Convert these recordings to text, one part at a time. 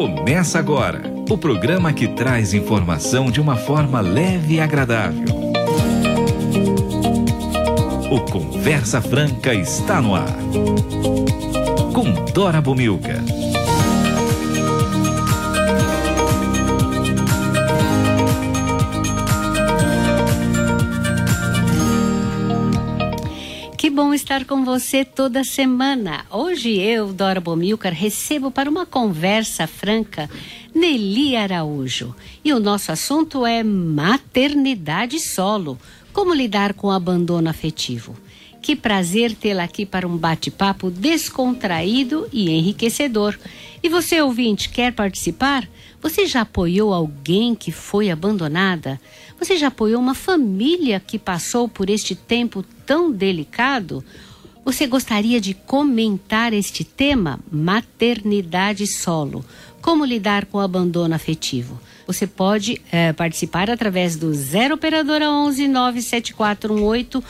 Começa agora o programa que traz informação de uma forma leve e agradável. O Conversa Franca está no ar. Com Dora Bomilca. Que bom estar com você toda semana. Hoje eu, Dora Bomilcar, recebo para uma conversa franca Nelly Araújo. E o nosso assunto é maternidade solo. Como lidar com o abandono afetivo. Que prazer tê-la aqui para um bate-papo descontraído e enriquecedor. E você, ouvinte, quer participar? Você já apoiou alguém que foi abandonada? Você já apoiou uma família que passou por este tempo tão delicado? Você gostaria de comentar este tema? Maternidade solo. Como lidar com o abandono afetivo? Você pode participar através do 0 Operadora 11 97418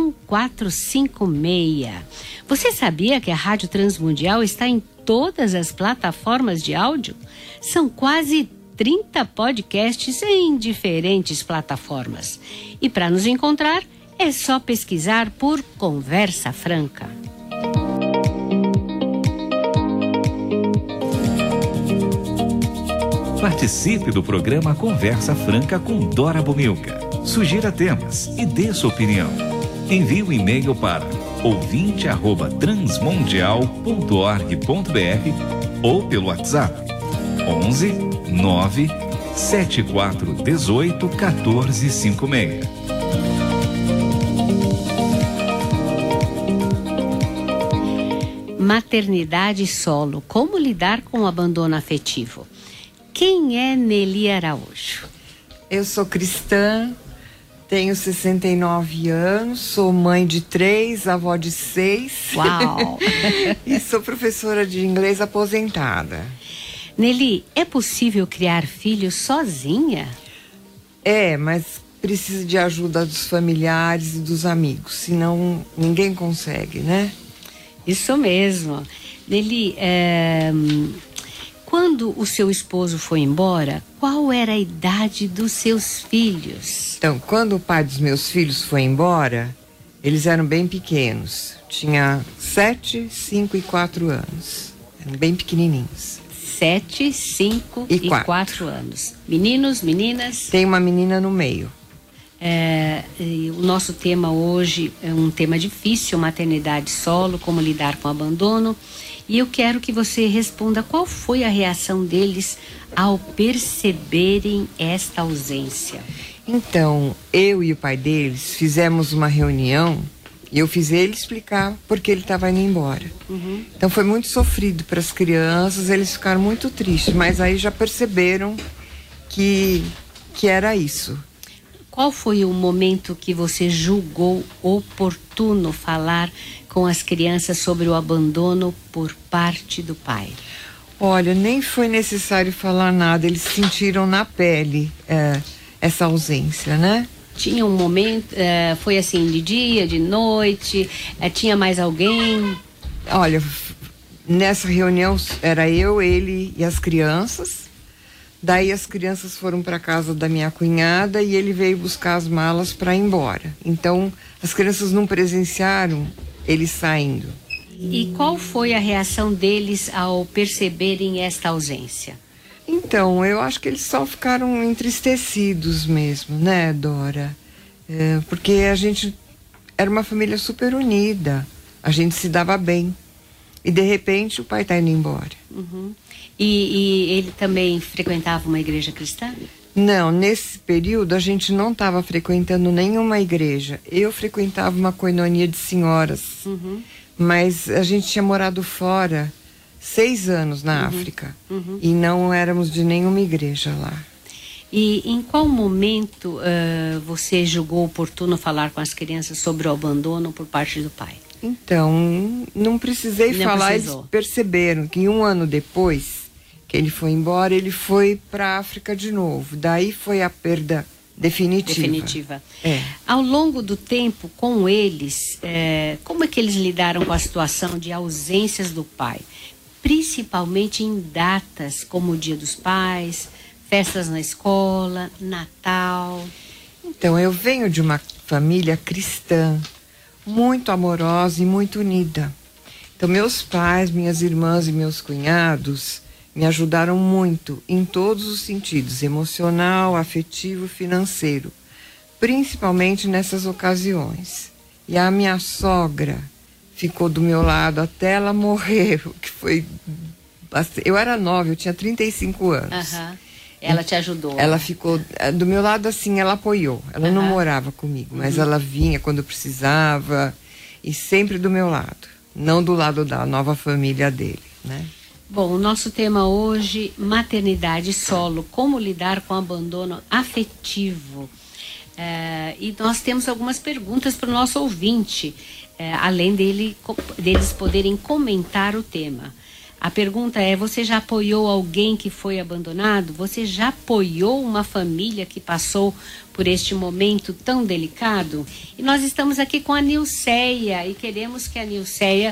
1456. Você sabia que a Rádio Transmundial está em todas as plataformas de áudio? São quase 30 podcasts em diferentes plataformas. E para nos encontrar, é só pesquisar por Conversa Franca. Participe do programa Conversa Franca com Dora Bomilca. Sugira temas e dê sua opinião. Envie um e-mail para ouvinte@transmundial.org.br ou pelo WhatsApp 11 9 7418 1456. Maternidade solo. Como lidar com o abandono afetivo? Quem é Nelly Araújo? Eu sou cristã, tenho 69 anos, sou mãe de 3, avó de 6. Uau! E sou professora de inglês aposentada. Nelly, é possível criar filhos sozinha? É, mas precisa de ajuda dos familiares e dos amigos, senão ninguém consegue, né? Isso mesmo. Nelly, quando o seu esposo foi embora, qual era a idade dos seus filhos? Então, quando o pai dos meus filhos foi embora, eles eram bem pequenos. Tinha 7, 5 e 4 anos. Eram bem pequenininhos. 7, 5 e 4 anos. Meninos, meninas? Tem uma menina no meio. O nosso tema hoje é um tema difícil, maternidade solo, como lidar com o abandono. E eu quero que você responda qual foi a reação deles ao perceberem esta ausência. Então, eu e o pai deles fizemos uma reunião e eu fiz ele explicar porque ele estava indo embora. Uhum. Então foi muito sofrido para as crianças, eles ficaram muito tristes, mas aí já perceberam que era isso. Qual foi o momento que você julgou oportuno falar com as crianças sobre o abandono por parte do pai? Olha, nem foi necessário falar nada, eles sentiram na pele essa ausência, né? Tinha um momento, foi assim, de dia, de noite, tinha mais alguém? Olha, nessa reunião era eu, ele e as crianças. Daí as crianças foram para casa da minha cunhada e ele veio buscar as malas para ir embora. Então, as crianças não presenciaram ele saindo. E qual foi a reação deles ao perceberem esta ausência? Então, eu acho que eles só ficaram entristecidos mesmo, né, Dora? Porque a gente era uma família super unida, a gente se dava bem. E de repente o pai está indo embora. Uhum. E ele também frequentava uma igreja cristã? Não, nesse período a gente não estava frequentando nenhuma igreja. Eu frequentava uma coinonia de senhoras, mas a gente tinha morado fora 6 anos na África e não éramos de nenhuma igreja lá. E em qual momento você julgou oportuno falar com as crianças sobre o abandono por parte do pai? Então, não precisei falar, eles perceberam que 1 ano depois que ele foi embora, ele foi para a África de novo. Daí foi a perda definitiva. Ao longo do tempo com eles, como é que eles lidaram com a situação de ausências do pai? principalmente em datas como o Dia dos Pais, festas na escola, Natal? Então, eu venho de uma família cristã, muito amorosa e muito unida. Então, meus pais, minhas irmãs e meus cunhados me ajudaram muito em todos os sentidos, emocional, afetivo, financeiro, principalmente nessas ocasiões. E a minha sogra ficou do meu lado até ela morrer, que foi... Eu era nova, eu tinha 35 anos. Uhum. Ela te ajudou? Ela ficou do meu lado, assim, ela apoiou. Ela não morava comigo, mas ela vinha quando eu precisava e sempre do meu lado. Não do lado da nova família dele, né? Bom, o nosso tema hoje, maternidade solo, como lidar com o abandono afetivo. E nós temos algumas perguntas para o nosso ouvinte, além deles poderem comentar o tema. A pergunta é: você já apoiou alguém que foi abandonado? Você já apoiou uma família que passou por este momento tão delicado? E nós estamos aqui com a Nilceia e queremos que a Nilceia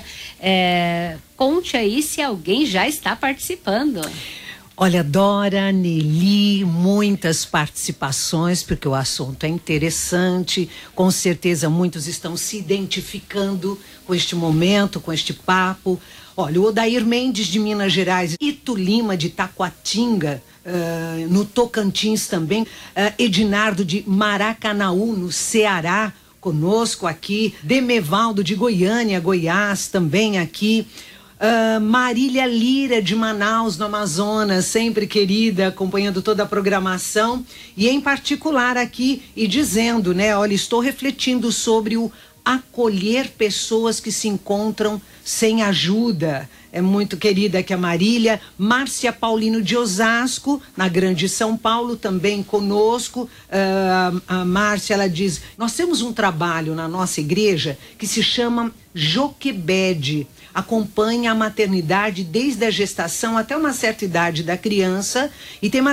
conte aí se alguém já está participando. Olha, Dora, Nelly, muitas participações, porque o assunto é interessante. Com certeza muitos estão se identificando com este momento, com este papo. Olha, o Odair Mendes de Minas Gerais, Ito Lima de Taquatinga, no Tocantins também, Edinardo de Maracanaú, no Ceará, conosco aqui, Demevaldo de Goiânia, Goiás, também aqui. Marília Lira de Manaus, no Amazonas, sempre querida, acompanhando toda a programação, e em particular aqui e dizendo, né, olha, estou refletindo sobre o acolher pessoas que se encontram sem ajuda. É muito querida aqui a Marília. Márcia Paulino de Osasco, na Grande São Paulo, também conosco. A Márcia, ela diz: nós temos um trabalho na nossa igreja que se chama Joquebed. Acompanha a maternidade desde a gestação até uma certa idade da criança, e tem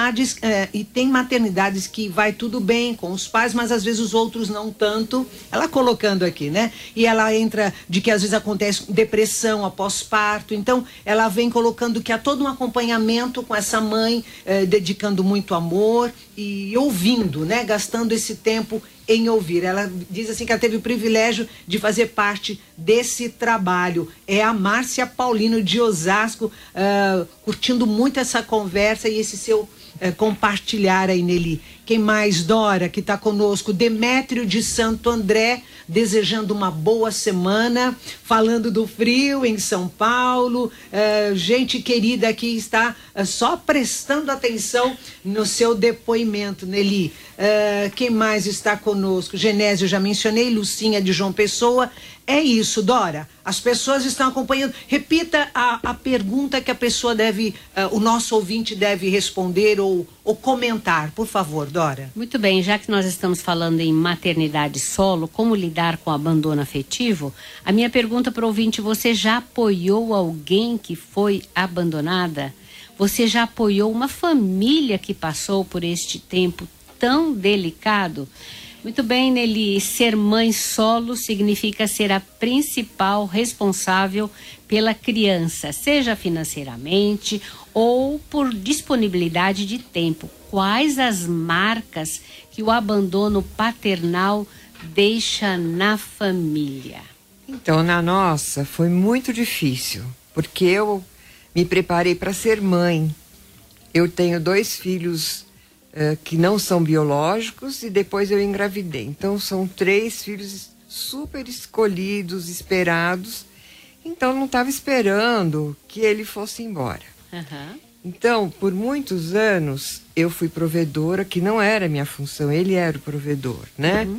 maternidades que vai tudo bem com os pais, mas às vezes os outros não tanto. Ela colocando aqui, né? E ela entra de que às vezes acontece depressão após parto, então ela vem colocando que há todo um acompanhamento com essa mãe, dedicando muito amor e ouvindo, né? Gastando esse tempo em ouvir. Ela diz assim que ela teve o privilégio de fazer parte desse trabalho. É a Márcia Paulino de Osasco, curtindo muito essa conversa e esse seu compartilhar aí, Nelly. Quem mais, Dora, que está conosco? Demétrio de Santo André, desejando uma boa semana, falando do frio em São Paulo. Gente querida que está só prestando atenção no seu depoimento, Nelly. Quem mais está conosco? Genésio, já mencionei. Lucinha de João Pessoa. É isso, Dora. As pessoas estão acompanhando. Repita a pergunta que a pessoa deve, o nosso ouvinte deve responder ou comentar, por favor, Dora. Muito bem, já que nós estamos falando em maternidade solo, como lidar com o abandono afetivo, a minha pergunta para o ouvinte: você já apoiou alguém que foi abandonada? Você já apoiou uma família que passou por este tempo tão delicado? Muito bem, Nelly, ser mãe solo significa ser a principal responsável pela criança, seja financeiramente ou por disponibilidade de tempo. Quais as marcas que o abandono paternal deixa na família? Então, na nossa, foi muito difícil, porque eu me preparei para ser mãe. Eu tenho 2 filhos que não são biológicos e depois eu engravidei. Então, são 3 filhos super escolhidos, esperados. Então, eu não estava esperando que ele fosse embora. Uhum. Então, por muitos anos, eu fui provedora, que não era minha função, ele era o provedor, né? Uhum.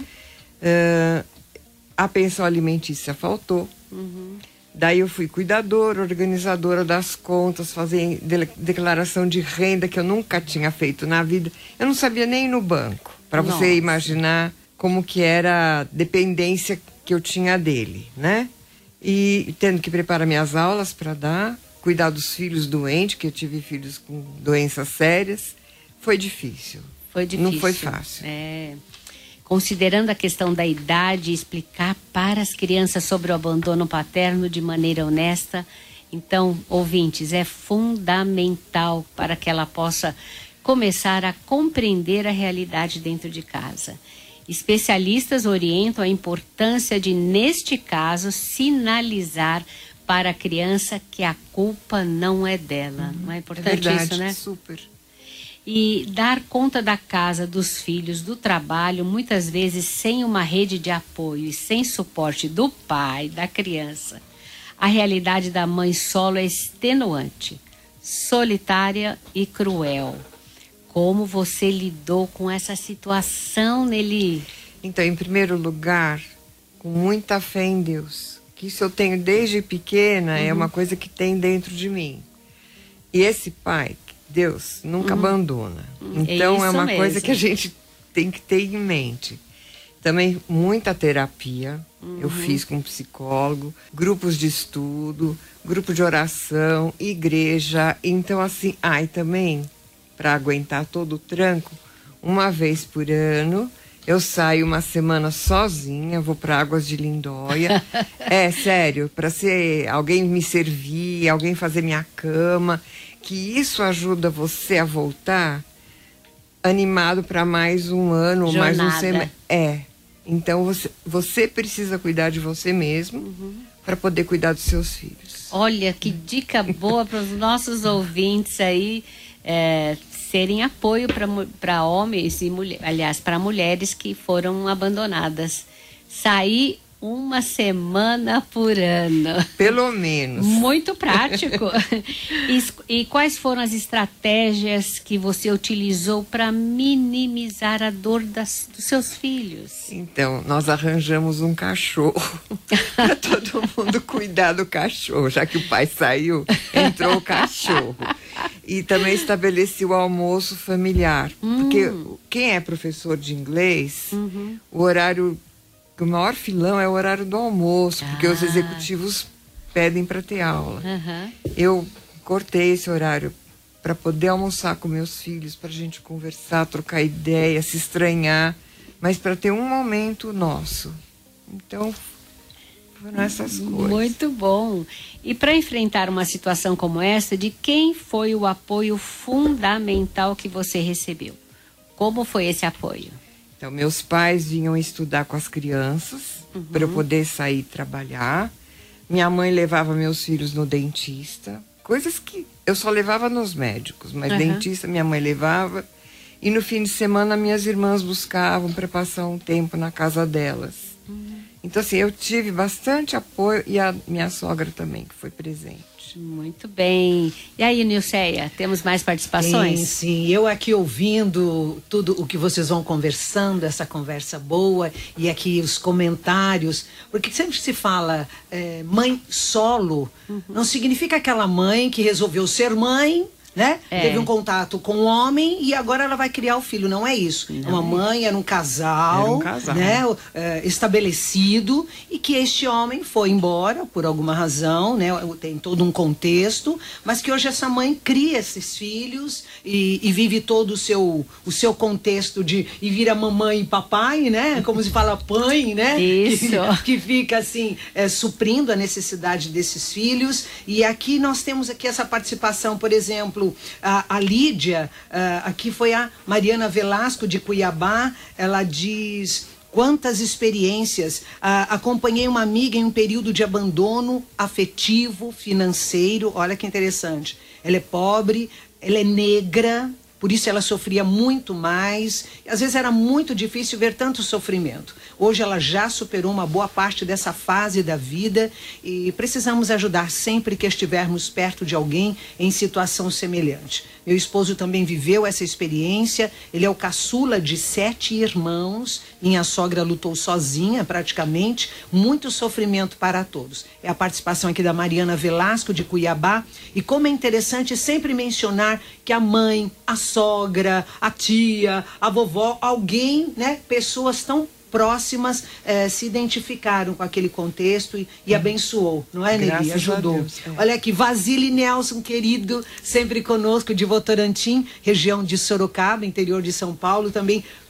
A pensão alimentícia faltou. Uhum. Daí eu fui cuidadora, organizadora das contas, fazer declaração de renda que eu nunca tinha feito na vida. Eu não sabia nem ir no banco, para você imaginar como que era a dependência que eu tinha dele, né? E tendo que preparar minhas aulas para dar, cuidar dos filhos doentes, que eu tive filhos com doenças sérias. Foi difícil. Foi difícil. Não foi fácil. Considerando a questão da idade, explicar para as crianças sobre o abandono paterno de maneira honesta Então, ouvintes, é fundamental para que ela possa começar a compreender a realidade dentro de casa. Especialistas orientam a importância de, neste caso, sinalizar para a criança que a culpa não é dela. Não é importante verdade, isso, né? Super. E dar conta da casa, dos filhos, do trabalho, muitas vezes sem uma rede de apoio e sem suporte do pai, da criança. A realidade da mãe solo é extenuante, solitária e cruel. Como você lidou com essa situação, Nelly? Então, em primeiro lugar, com muita fé em Deus. Que isso eu tenho desde pequena, é uma coisa que tem dentro de mim. E esse pai, Deus, nunca abandona. Então, é uma coisa que a gente tem que ter em mente. Também muita terapia, eu fiz com um psicólogo, grupos de estudo, grupo de oração, igreja. Então, assim, e também, para aguentar todo o tranco, uma vez por ano, eu saio uma semana sozinha, vou para Águas de Lindóia. É, sério, para ser alguém me servir, alguém fazer minha cama, que isso ajuda você a voltar animado para mais um ano, Jornada. mais um semestre. Então você precisa cuidar de você mesmo para poder cuidar dos seus filhos. Olha, que dica boa para os nossos ouvintes aí, serem apoio para homens e mulheres, aliás, para mulheres que foram abandonadas. Sair uma semana por ano. Pelo menos. Muito prático. E quais foram as estratégias que você utilizou para minimizar a dor dos seus filhos? Então, nós arranjamos um cachorro para todo mundo cuidar do cachorro. Já que o pai saiu, entrou o cachorro. E também estabeleci o almoço familiar. Porque quem é professor de inglês, o horário... O maior filão é o horário do almoço, porque os executivos pedem para ter aula. Eu cortei esse horário para poder almoçar com meus filhos, para a gente conversar, trocar ideia, se estranhar, mas para ter um momento nosso. Então, foram essas coisas. Muito bom. E para enfrentar uma situação como essa, de quem foi o apoio fundamental que você recebeu? Como foi esse apoio? Então, meus pais vinham estudar com as crianças para eu poder sair trabalhar. Minha mãe levava meus filhos no dentista. Coisas que eu só levava nos médicos, mas dentista minha mãe levava. E no fim de semana, minhas irmãs buscavam para passar um tempo na casa delas. Então, assim, eu tive bastante apoio e a minha sogra também, que foi presente. Muito bem. E aí, Nilceia, temos mais participações? Sim. Eu aqui ouvindo tudo o que vocês vão conversando, essa conversa boa, e aqui os comentários, porque sempre se fala mãe solo, não significa aquela mãe que resolveu ser mãe, né? Teve um contato com um homem e agora ela vai criar o filho. Não é isso. Não. Uma mãe era um casal, né? Estabelecido, e que este homem foi embora por alguma razão, né? Tem todo um contexto, mas que hoje essa mãe cria esses filhos e vive todo o seu contexto e vira mamãe e papai, né? Como se fala pai, né? Isso. Que fica assim, suprindo a necessidade desses filhos. E aqui nós temos aqui essa participação, por exemplo, a Lídia, aqui foi a Mariana Velasco de Cuiabá. Ela diz: quantas experiências, acompanhei uma amiga em um período de abandono afetivo, financeiro. Olha que interessante, ela é pobre, ela é negra, por isso ela sofria muito mais. Às vezes era muito difícil ver tanto sofrimento. Hoje ela já superou uma boa parte dessa fase da vida e precisamos ajudar sempre que estivermos perto de alguém em situação semelhante. Meu esposo também viveu essa experiência. Ele é o caçula de 7 irmãos. Minha sogra lutou sozinha praticamente. Muito sofrimento para todos. É a participação aqui da Mariana Velasco de Cuiabá. E como é interessante sempre mencionar que a mãe, a sogra, a tia, a vovó, alguém, né, pessoas tão próximas se identificaram com aquele contexto e abençoou, não é, Nelly? Ajudou. Olha aqui, Vasile Nelson, querido, sempre conosco, de Votorantim, região de Sorocaba, interior de São Paulo, também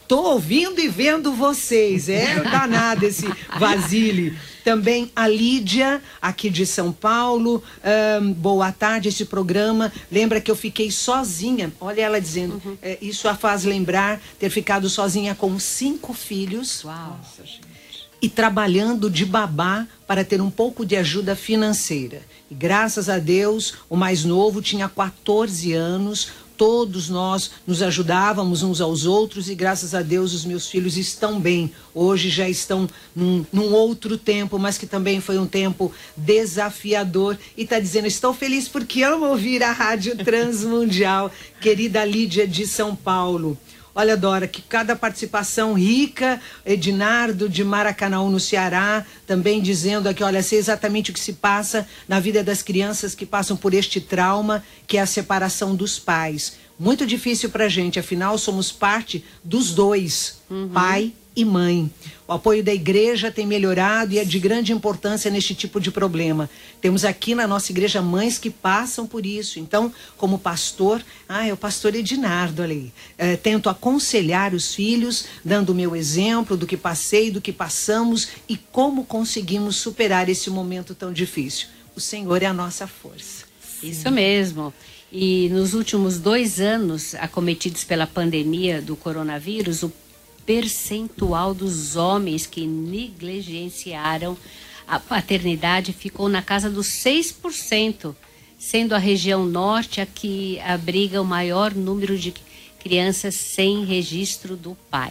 Tô ouvindo e vendo vocês. É danado esse Vasile. Também a Lídia, aqui de São Paulo. Boa tarde, esse programa. Lembra que eu fiquei sozinha. Olha ela dizendo. Isso a faz lembrar ter ficado sozinha com 5 filhos. Uau. Nossa, gente. E trabalhando de babá para ter um pouco de ajuda financeira. E graças a Deus, o mais novo tinha 14 anos. Todos nós nos ajudávamos uns aos outros e graças a Deus os meus filhos estão bem. Hoje já estão num outro tempo, mas que também foi um tempo desafiador. E está dizendo, estou feliz porque amo ouvir a Rádio Transmundial. Querida Lídia de São Paulo. Olha, Dora, que cada participação rica. Edinardo de Maracanaú, no Ceará, também dizendo aqui, olha, sei exatamente o que se passa na vida das crianças que passam por este trauma, que é a separação dos pais. Muito difícil pra gente, afinal somos parte dos dois, pai e mãe. O apoio da igreja tem melhorado e é de grande importância neste tipo de problema. Temos aqui na nossa igreja mães que passam por isso. Então, como pastor, é o pastor Edinardo, olha aí. Tento aconselhar os filhos, dando o meu exemplo do que passei, do que passamos e como conseguimos superar esse momento tão difícil. O Senhor é a nossa força. Isso mesmo. E nos últimos 2 anos, acometidos pela pandemia do coronavírus, o percentual dos homens que negligenciaram a paternidade ficou na casa dos 6%, sendo a região norte a que abriga o maior número de crianças sem registro do pai.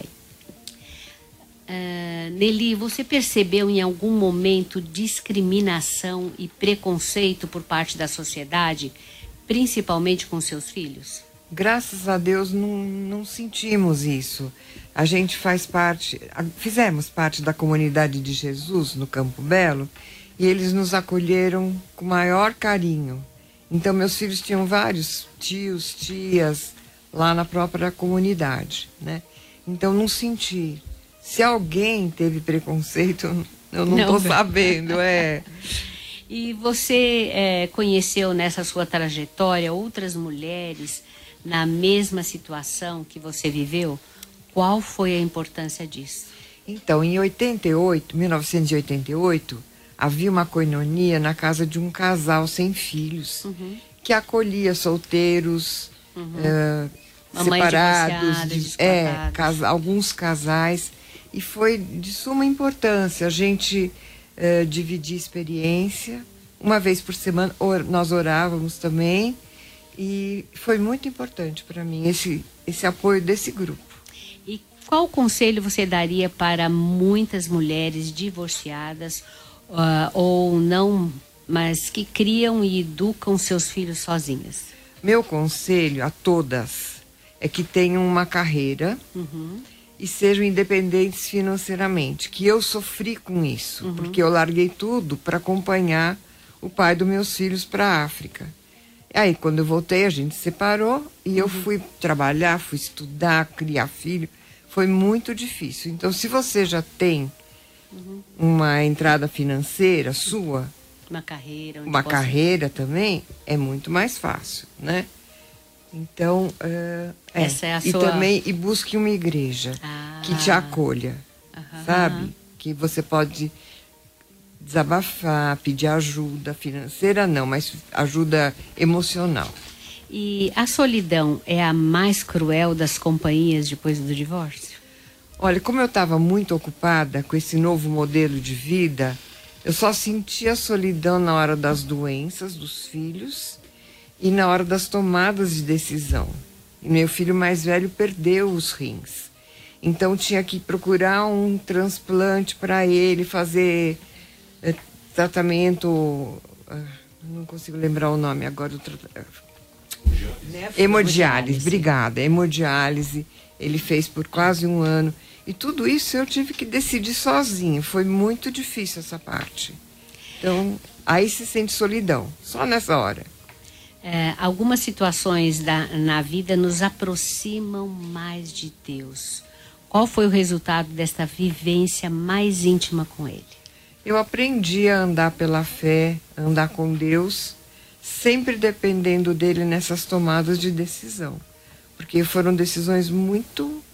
Nelly, você percebeu em algum momento discriminação e preconceito por parte da sociedade, principalmente com seus filhos? Graças a Deus não sentimos isso. A gente fizemos parte da comunidade de Jesus no Campo Belo e eles nos acolheram com o maior carinho. Então meus filhos tinham vários tios, tias lá na própria comunidade, né? Então não senti. Se alguém teve preconceito, eu não estou sabendo, E você conheceu nessa sua trajetória outras mulheres na mesma situação que você viveu? Qual foi a importância disso? Então, em 1988, havia uma coinonia na casa de um casal sem filhos, que acolhia solteiros, separados, alguns casais, e foi de suma importância a gente dividir experiência. Uma vez por semana nós orávamos também, e foi muito importante para mim esse apoio desse grupo. E qual conselho você daria para muitas mulheres divorciadas ou não, mas que criam e educam seus filhos sozinhas? Meu conselho a todas é que tenham uma carreira e sejam independentes financeiramente, que eu sofri com isso, porque eu larguei tudo para acompanhar o pai dos meus filhos para a África. Aí, quando eu voltei, a gente se separou e eu fui trabalhar, fui estudar, criar filho. Foi muito difícil. Então, se você já tem uma entrada financeira sua, uma carreira também, é muito mais fácil, né? Então, essa é a e sua... também, e busque uma igreja que te acolha, sabe? Que você pode desabafar, pedir ajuda financeira, não, mas ajuda emocional. E a solidão é a mais cruel das companhias depois do divórcio? Olha, como eu estava muito ocupada com esse novo modelo de vida, eu só sentia a solidão na hora das doenças dos filhos e na hora das tomadas de decisão. E meu filho mais velho perdeu os rins. Então tinha que procurar um transplante para ele, fazer tratamento, não consigo lembrar o nome agora. Hemodiálise, obrigada. Hemodiálise, ele fez por quase 1 ano. E tudo isso eu tive que decidir sozinha. Foi muito difícil essa parte. Então, aí se sente solidão, só nessa hora. Algumas situações na vida nos aproximam mais de Deus. Qual foi o resultado desta vivência mais íntima com Ele? Eu aprendi a andar pela fé, andar com Deus, sempre dependendo dele nessas tomadas de decisão. Porque foram decisões muito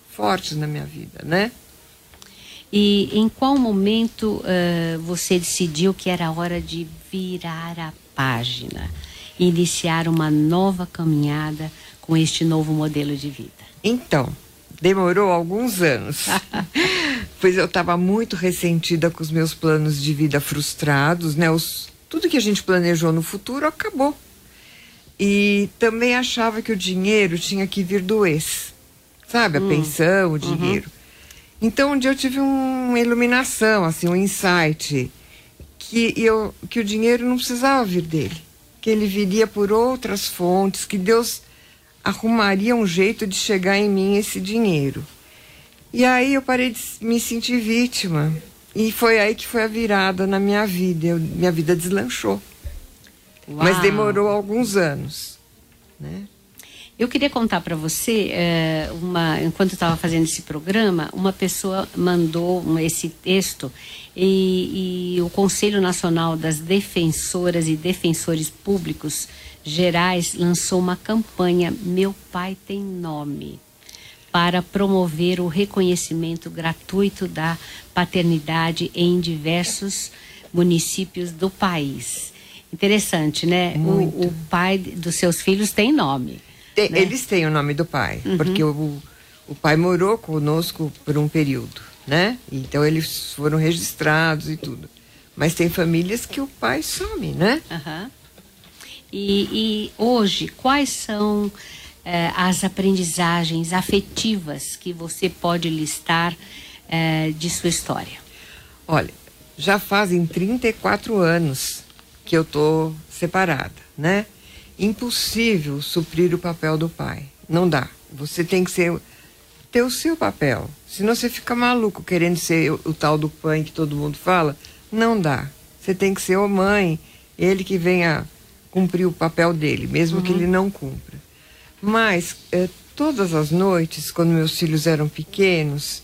fortes na minha vida, né? E em qual momento você decidiu que era hora de virar a página e iniciar uma nova caminhada com este novo modelo de vida? Então, demorou alguns anos, pois eu estava muito ressentida com os meus planos de vida frustrados, né? Tudo que a gente planejou no futuro acabou. E também achava que o dinheiro tinha que vir do ex, sabe? A pensão, o dinheiro. Então, um dia eu tive uma iluminação, assim, um insight, que o dinheiro não precisava vir dele, que ele viria por outras fontes, que Deus arrumaria um jeito de chegar em mim esse dinheiro. E aí eu parei de me sentir vítima, e foi aí que foi a virada na minha vida, minha vida deslanchou. Uau. Mas demorou alguns anos, né? Eu queria contar para você, enquanto eu estava fazendo esse programa, uma pessoa mandou esse texto e o Conselho Nacional das Defensoras e Defensores Públicos Gerais lançou uma campanha Meu Pai Tem Nome, para promover o reconhecimento gratuito da paternidade em diversos municípios do país. Interessante, né? O pai dos seus filhos tem nome. Né? Eles têm o nome do pai, porque o pai morou conosco por um período, né? Então eles foram registrados e tudo. Mas tem famílias que o pai some, né? E hoje, quais são as aprendizagens afetivas que você pode listar de sua história? Olha, já fazem 34 anos que eu tô separada, né? Impossível suprir o papel do pai. Não dá. Você tem que ter o seu papel. Senão você fica maluco querendo ser o tal do pai que todo mundo fala. Não dá. Você tem que ser a mãe, ele que venha cumprir o papel dele, mesmo que ele não cumpra. Mas todas as noites, quando meus filhos eram pequenos,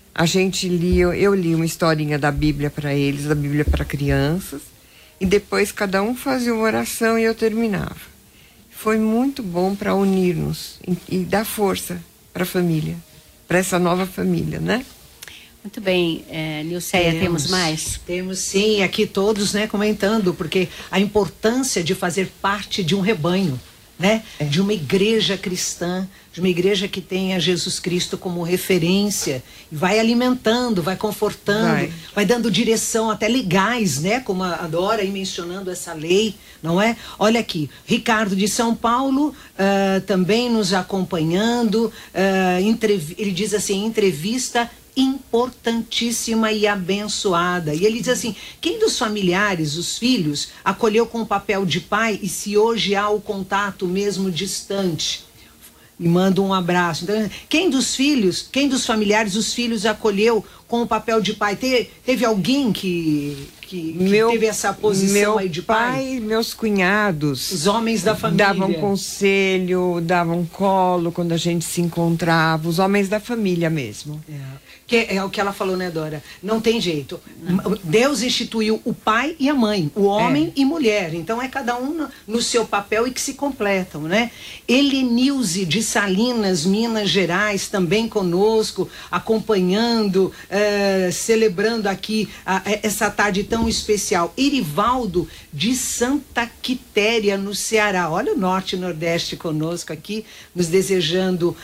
eu li uma historinha da Bíblia para eles, da Bíblia para crianças, e depois cada um fazia uma oração e eu terminava. Foi muito bom para unir-nos e dar força para a família, para essa nova família, né? Muito bem, Nilceia, temos mais? Temos sim, aqui todos, né, comentando, porque a importância de fazer parte de um rebanho, né? De uma igreja cristã, de uma igreja que tenha Jesus Cristo como referência, e vai alimentando, vai confortando, vai dando direção até legais, né? Como a Dora aí mencionando essa lei, não é? Olha aqui, Ricardo de São Paulo também nos acompanhando, ele diz assim, entrevista importantíssima e abençoada. E ele diz assim, quem dos familiares, os filhos, acolheu com o papel de pai e se hoje há o contato mesmo distante? E manda um abraço. Então, quem dos familiares, os filhos acolheu com o papel de pai? Teve alguém que teve essa posição aí de pai? Meu pai, meus cunhados. Os homens da família. Davam conselho, davam colo quando a gente se encontrava. Os homens da família mesmo. Que é o que ela falou, né, Dora? Não tem jeito. Deus instituiu o pai e a mãe, o homem e mulher. Então é cada um no seu papel e que se completam, né? Helenilze de Salinas, Minas Gerais, também conosco, acompanhando, celebrando aqui essa tarde tão especial. Irivaldo de Santa Quitéria, no Ceará. Olha o Norte e Nordeste conosco aqui, nos desejando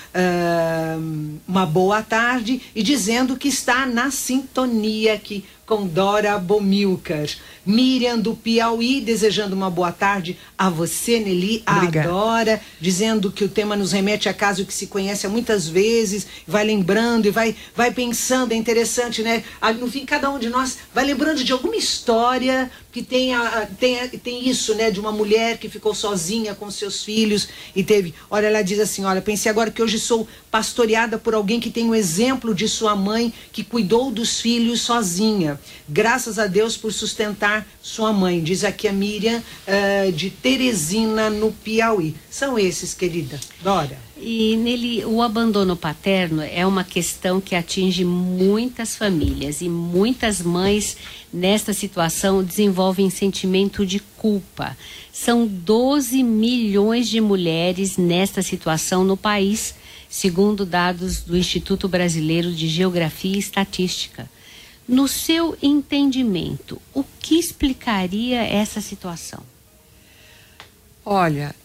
uma boa tarde e dizendo que está na sintonia aqui com Dora Bomilcar. Miriam do Piauí, desejando uma boa tarde a você, Nelly, a Dora, dizendo que o tema nos remete a caso que se conhece há muitas vezes, vai lembrando e vai pensando, é interessante, né? No fim, cada um de nós vai lembrando de alguma história que tem isso, né? De uma mulher que ficou sozinha com seus filhos e teve... Olha, ela diz assim, olha, pensei agora que hoje sou pastoreada por alguém que tem um exemplo de sua mãe que cuidou dos filhos sozinha. Graças a Deus por sustentar sua mãe, diz aqui a Miriam, de Teresina, no Piauí. São esses, querida Dora. E nele, o abandono paterno é uma questão que atinge muitas famílias e muitas mães nesta situação desenvolvem sentimento de culpa. São 12 milhões de mulheres nesta situação no país, segundo dados do Instituto Brasileiro de Geografia e Estatística. No seu entendimento, o que explicaria essa situação? Olha,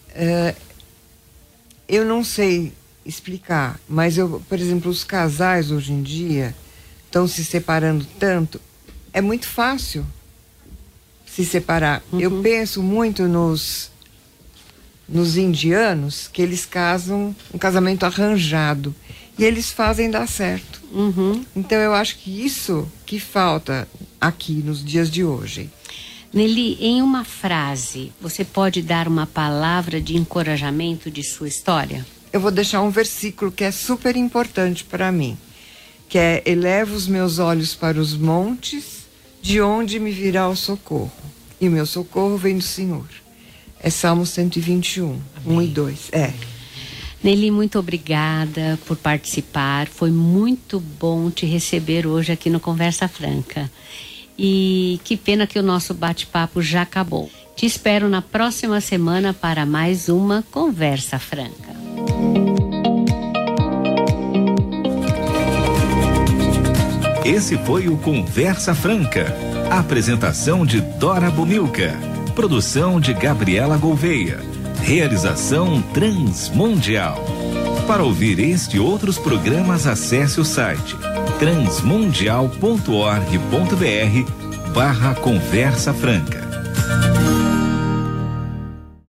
eu não sei explicar, mas por exemplo, os casais hoje em dia estão se separando tanto, é muito fácil se separar. Eu penso muito nos indianos, que eles casam um casamento arranjado e eles fazem dar certo. Então eu acho que isso que falta aqui nos dias de hoje. Nelly, em uma frase, você pode dar uma palavra de encorajamento de sua história? Eu vou deixar um versículo que é super importante para mim, que é: elevo os meus olhos para os montes, de onde me virá o socorro? E o meu socorro vem do Senhor. É Salmo 121, 1 e 2. Nelly, muito obrigada por participar. Foi muito bom te receber hoje aqui no Conversa Franca. E que pena que o nosso bate-papo já acabou. Te espero na próxima semana para mais uma Conversa Franca. Esse foi o Conversa Franca. Apresentação de Dora Bumilca. Produção de Gabriela Gouveia. Realização Transmundial. Para ouvir este e outros programas, acesse o site transmundial.org.br/Conversa Franca.